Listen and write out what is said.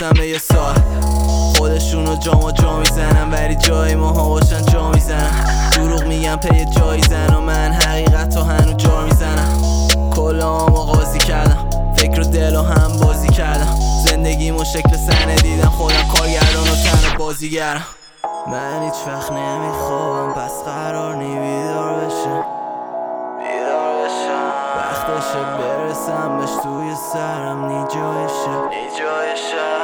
رسیدم به یه سال خودشونو جا میزنن ولی جای ماها باشن جا میزنن دروغ میگن پی جایزن و من حقیقت رو هنو جا میزنم کلامو قاضی کردم فکر و دل و هم بازی کردم زندگیمو شکل صحنه دیدم خودم کارگردان و تنها بازیگرم من هیچ وقت نمیخوابم پس قرار نی بیدار بشم وقتشه برسم بهش توی سرم نی جایشه